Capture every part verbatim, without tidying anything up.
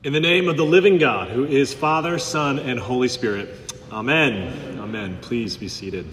In the name of the living God, who is Father, Son, and Holy Spirit. Amen. Amen. Please be seated.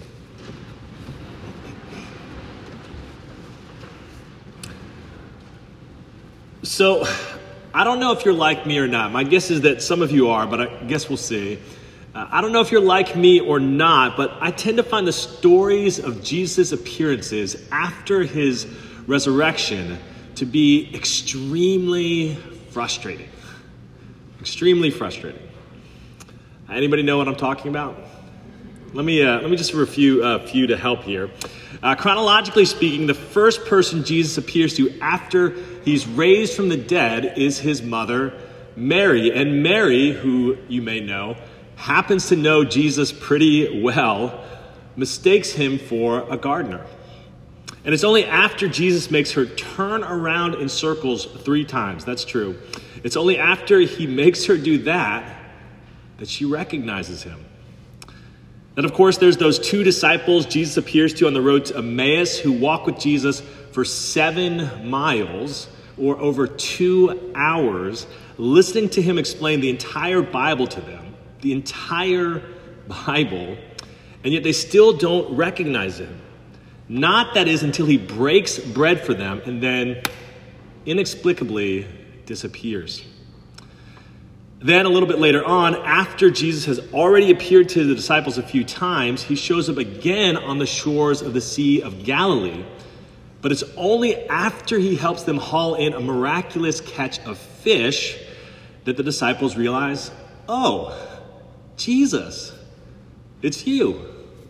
So, I don't know if you're like me or not. My guess is that some of you are, but I guess we'll see. Uh, I don't know if you're like me or not, but I tend to find the stories of Jesus' appearances after his resurrection to be extremely frustrating. Extremely frustrating. Anybody know what I'm talking about? Let me uh, let me just review a few to help here. Uh, chronologically speaking, the first person Jesus appears to after he's raised from the dead is his mother, Mary. And Mary, who you may know, happens to know Jesus pretty well, mistakes him for a gardener. And it's only after Jesus makes her turn around in circles three times, that's true. It's only after he makes her do that that she recognizes him. And of course, there's those two disciples Jesus appears to on the road to Emmaus who walk with Jesus for seven miles or over two hours, listening to him explain the entire Bible to them, the entire Bible, and yet they still don't recognize him. Not, that is, until he breaks bread for them and then inexplicably disappears. Then a little bit later on, after Jesus has already appeared to the disciples a few times, he shows up again on the shores of the Sea of Galilee. But it's only after he helps them haul in a miraculous catch of fish that the disciples realize, oh, Jesus, it's you.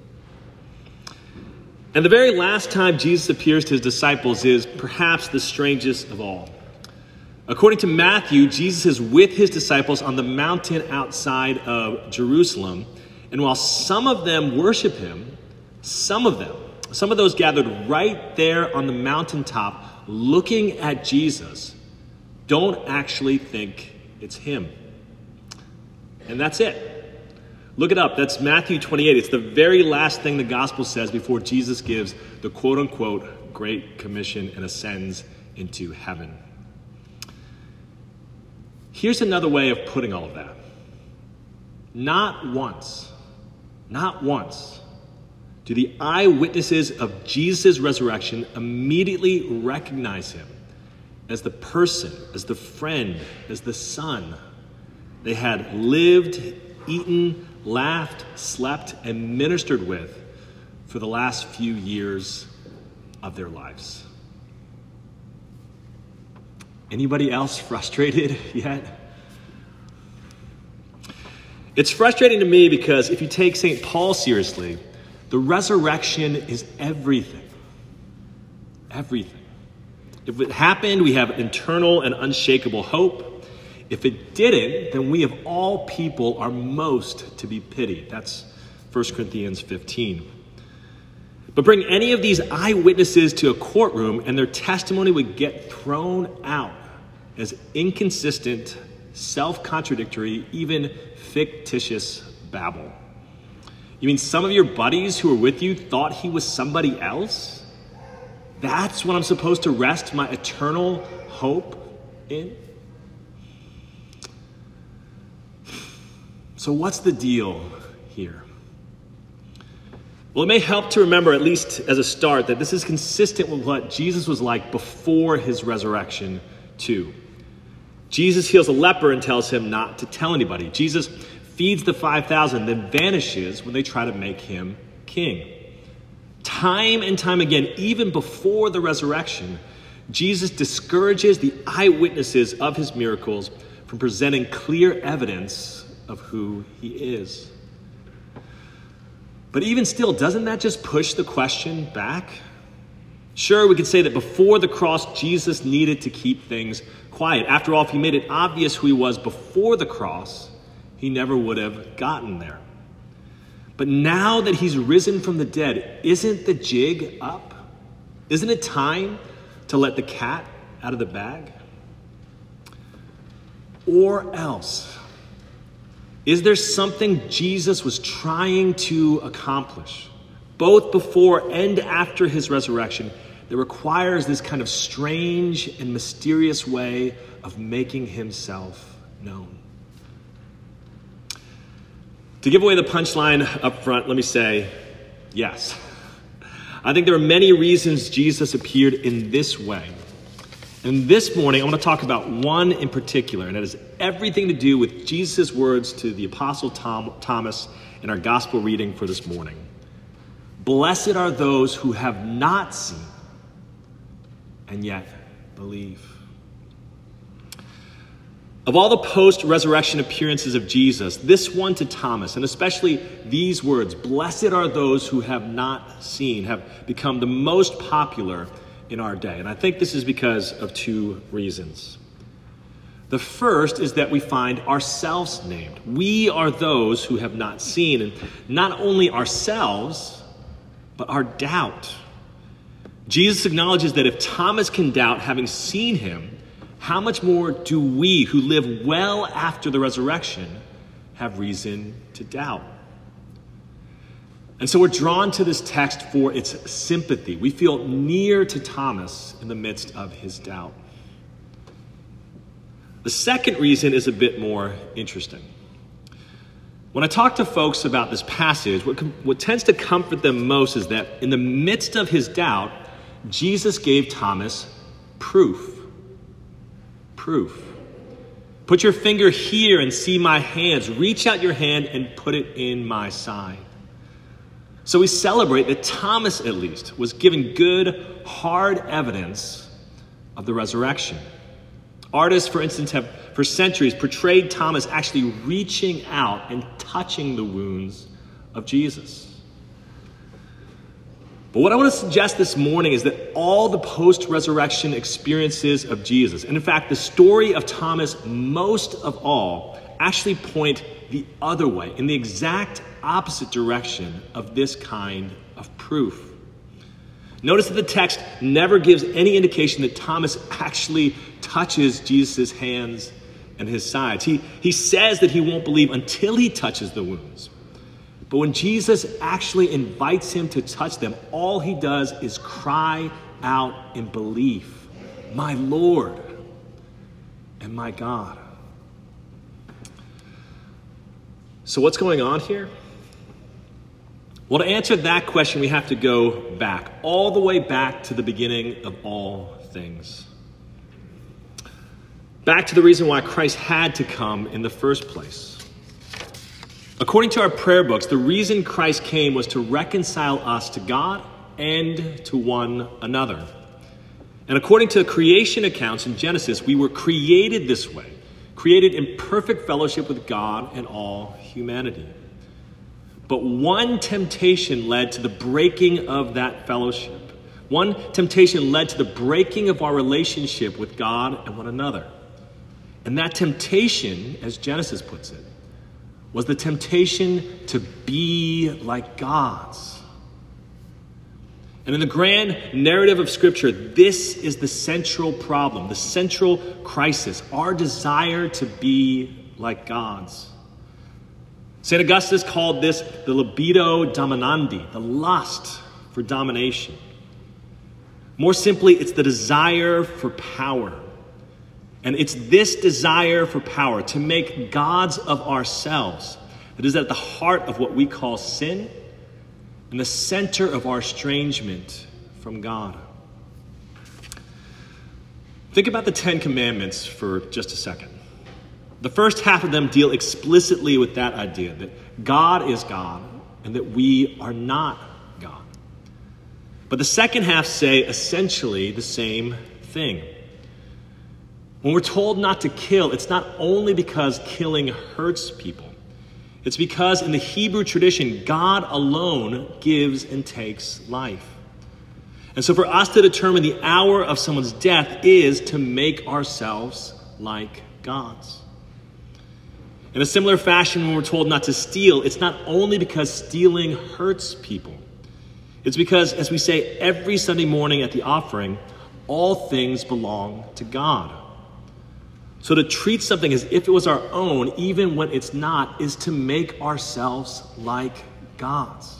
And the very last time Jesus appears to his disciples is perhaps the strangest of all. According to Matthew, Jesus is with his disciples on the mountain outside of Jerusalem. And while some of them worship him, some of them, some of those gathered right there on the mountaintop looking at Jesus, don't actually think it's him. And that's it. Look it up. That's Matthew twenty-eight. It's the very last thing the gospel says before Jesus gives the quote-unquote Great Commission and ascends into heaven. Here's another way of putting all of that. Not once, not once do the eyewitnesses of Jesus' resurrection immediately recognize him as the person, as the friend, as the son they had lived, eaten, laughed, slept, and ministered with for the last few years of their lives. Anybody else frustrated yet? It's frustrating to me because if you take Saint Paul seriously, the resurrection is everything. Everything. If it happened, we have internal and unshakable hope. If it didn't, then we of all people are most to be pitied. That's First Corinthians fifteen. But bring any of these eyewitnesses to a courtroom and their testimony would get thrown out as inconsistent, self-contradictory, even fictitious babble. You mean some of your buddies who were with you thought he was somebody else? That's what I'm supposed to rest my eternal hope in? So what's the deal here? Well, it may help to remember, at least as a start, that this is consistent with what Jesus was like before his resurrection, too. Jesus heals a leper and tells him not to tell anybody. Jesus feeds the five thousand, then vanishes when they try to make him king. Time and time again, even before the resurrection, Jesus discourages the eyewitnesses of his miracles from presenting clear evidence of who he is. But even still, doesn't that just push the question back? Sure, we could say that before the cross, Jesus needed to keep things quiet. After all, if he made it obvious who he was before the cross, he never would have gotten there. But now that he's risen from the dead, isn't the jig up? Isn't it time to let the cat out of the bag? Or else, is there something Jesus was trying to accomplish, both before and after his resurrection, that requires this kind of strange and mysterious way of making himself known. To give away the punchline up front, let me say, yes. I think there are many reasons Jesus appeared in this way. And this morning, I want to talk about one in particular, and it has everything to do with Jesus' words to the Apostle Tom, Thomas in our gospel reading for this morning. Blessed are those who have not seen and yet believe. Of all the post-resurrection appearances of Jesus, this one to Thomas, and especially these words, blessed are those who have not seen, have become the most popular in our day. And I think this is because of two reasons. The first is that we find ourselves named. We are those who have not seen, and not only ourselves, but our doubt. Jesus acknowledges that if Thomas can doubt having seen him, how much more do we who live well after the resurrection have reason to doubt? And so we're drawn to this text for its sympathy. We feel near to Thomas in the midst of his doubt. The second reason is a bit more interesting. When I talk to folks about this passage, what, what tends to comfort them most is that in the midst of his doubt, Jesus gave Thomas proof. Proof. Put your finger here and see my hands. Reach out your hand and put it in my side. So we celebrate that Thomas, at least, was given good, hard evidence of the resurrection. Artists, for instance, have for centuries portrayed Thomas actually reaching out and touching the wounds of Jesus. But what I want to suggest this morning is that all the post-resurrection experiences of Jesus, and in fact, the story of Thomas most of all, actually point the other way, in the exact opposite direction of this kind of proof. Notice that the text never gives any indication that Thomas actually touches Jesus' hands and his sides. He, he says that he won't believe until he touches the wounds. But when Jesus actually invites him to touch them, all he does is cry out in belief, "My Lord and my God." So what's going on here? Well, to answer that question, we have to go back, all the way back to the beginning of all things. Back to the reason why Christ had to come in the first place. According to our prayer books, the reason Christ came was to reconcile us to God and to one another. And according to creation accounts in Genesis, we were created this way, created in perfect fellowship with God and all humanity. But one temptation led to the breaking of that fellowship. One temptation led to the breaking of our relationship with God and one another. And that temptation, as Genesis puts it, was the temptation to be like gods. And in the grand narrative of Scripture, this is the central problem, the central crisis, our desire to be like gods. Saint Augustus called this the libido dominandi, the lust for domination. More simply, it's the desire for power. And it's this desire for power, to make gods of ourselves, that is at the heart of what we call sin and the center of our estrangement from God. Think about the Ten Commandments for just a second. The first half of them deal explicitly with that idea, that God is God and that we are not God. But the second half say essentially the same thing. When we're told not to kill, it's not only because killing hurts people. It's because in the Hebrew tradition, God alone gives and takes life. And so for us to determine the hour of someone's death is to make ourselves like gods. In a similar fashion, when we're told not to steal, it's not only because stealing hurts people. It's because, as we say every Sunday morning at the offering, all things belong to God. So to treat something as if it was our own, even when it's not, is to make ourselves like gods.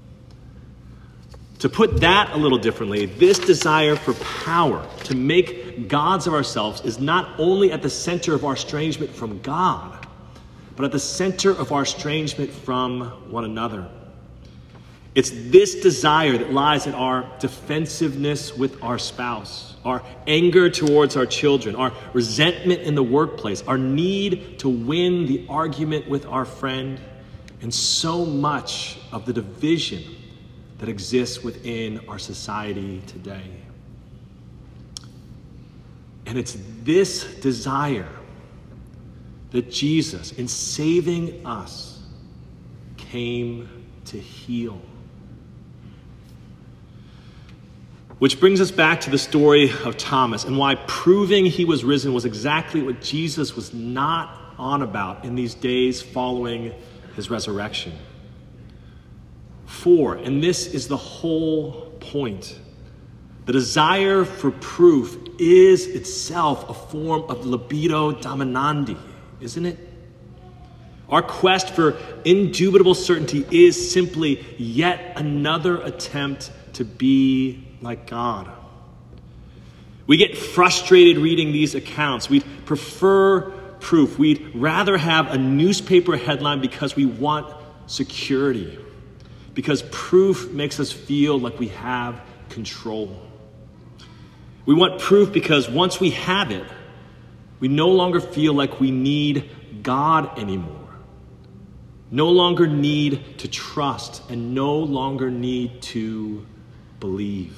To put that a little differently, this desire for power, to make make gods of ourselves is not only at the center of our estrangement from God, but at the center of our estrangement from one another. It's this desire that lies in our defensiveness with our spouse, our anger towards our children, our resentment in the workplace, our need to win the argument with our friend, and so much of the division that exists within our society today. And it's this desire that Jesus, in saving us, came to heal. Which brings us back to the story of Thomas and why proving he was risen was exactly what Jesus was not on about in these days following his resurrection. For, and this is the whole point, the desire for proof is itself a form of libido dominandi, isn't it? Our quest for indubitable certainty is simply yet another attempt to be like God. We get frustrated reading these accounts. We'd prefer proof. We'd rather have a newspaper headline because we want security, because proof makes us feel like we have control. We want proof because once we have it, we no longer feel like we need God anymore, no longer need to trust, and no longer need to believe.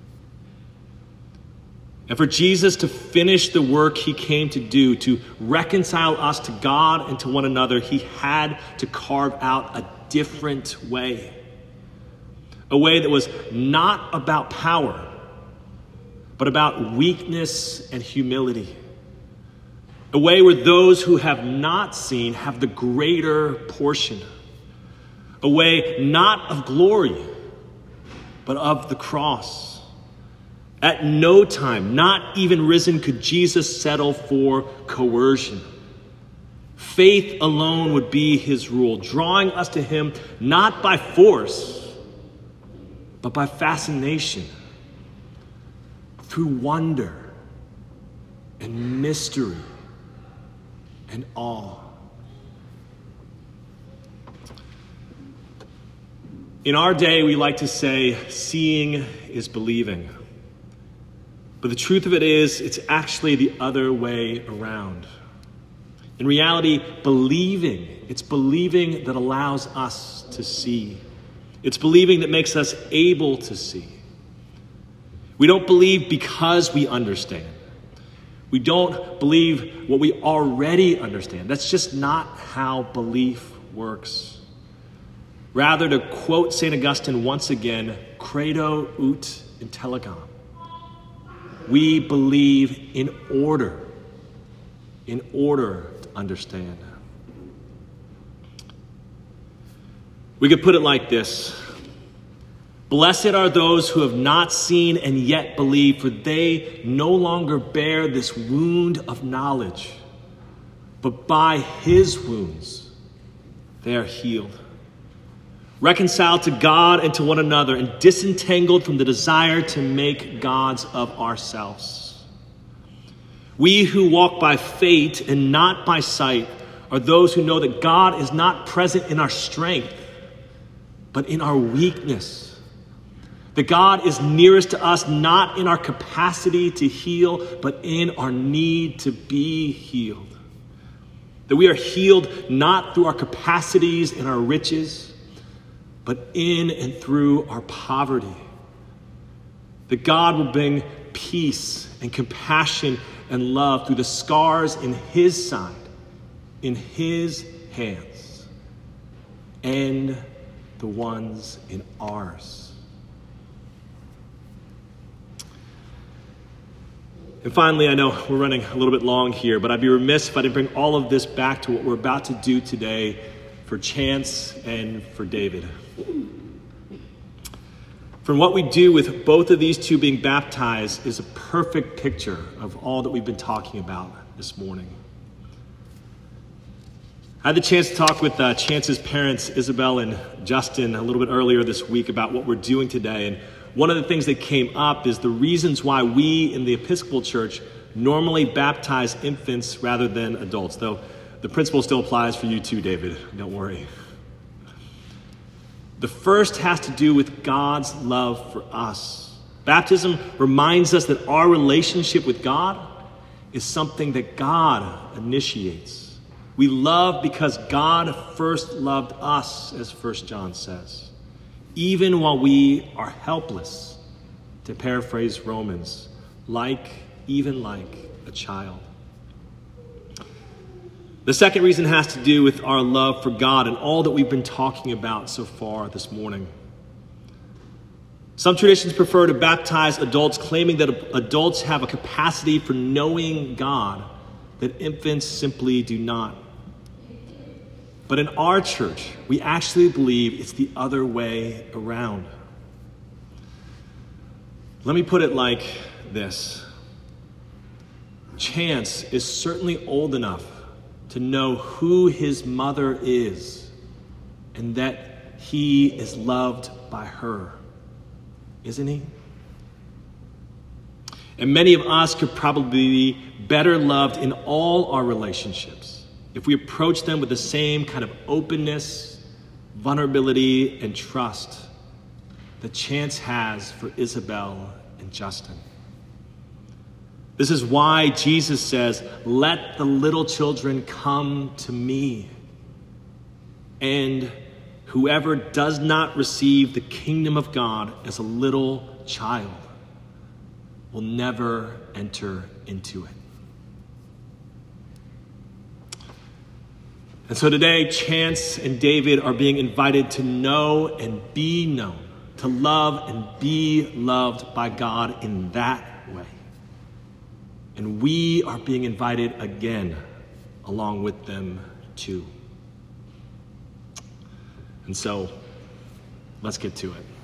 And for Jesus to finish the work he came to do, to reconcile us to God and to one another, he had to carve out a different way. A way that was not about power, but about weakness and humility. A way where those who have not seen have the greater portion. A way not of glory, but of the cross. At no time, not even risen, could Jesus settle for coercion. Faith alone would be his rule, drawing us to him not by force, but by fascination, through wonder and mystery and awe. In our day, we like to say, seeing is believing. But the truth of it is, it's actually the other way around. In reality, believing, it's believing that allows us to see. It's believing that makes us able to see. We don't believe because we understand. We don't believe what we already understand. That's just not how belief works. Rather, to quote Saint Augustine once again, credo ut intelligam. We believe in order, in order to understand. We could put it like this. Blessed are those who have not seen and yet believe, for they no longer bear this wound of knowledge, but by his wounds they are healed. Reconciled to God and to one another, and disentangled from the desire to make gods of ourselves. We who walk by faith and not by sight are those who know that God is not present in our strength, but in our weakness. That God is nearest to us not in our capacity to heal, but in our need to be healed. That we are healed not through our capacities and our riches, but in and through our poverty. That God will bring peace and compassion and love through the scars in his side, in his hands, and the ones in ours. And finally, I know we're running a little bit long here, but I'd be remiss if I didn't bring all of this back to what we're about to do today for Chance and for David. From what we do with both of these two being baptized is a perfect picture of all that we've been talking about this morning. I had the chance to talk with uh, Chance's parents, Isabel and Justin, a little bit earlier this week about what we're doing today. And one of the things that came up is the reasons why we in the Episcopal Church normally baptize infants rather than adults, though the principle still applies for you too, David. Don't worry. The first has to do with God's love for us. Baptism reminds us that our relationship with God is something that God initiates. We love because God first loved us, as First John says, even while we are helpless, to paraphrase Romans, like, even like a child. The second reason has to do with our love for God and all that we've been talking about so far this morning. Some traditions prefer to baptize adults, claiming that adults have a capacity for knowing God that infants simply do not. But in our church, we actually believe it's the other way around. Let me put it like this. Chance is certainly old enough to know who his mother is and that he is loved by her, isn't he? And many of us could probably be better loved in all our relationships if we approach them with the same kind of openness, vulnerability, and trust that Chance has for Isabel and Justin. This is why Jesus says, "Let the little children come to me. And whoever does not receive the kingdom of God as a little child will never enter into it." And so today, Chance and David are being invited to know and be known, to love and be loved by God in that way. And we are being invited again along with them too. And so, let's get to it.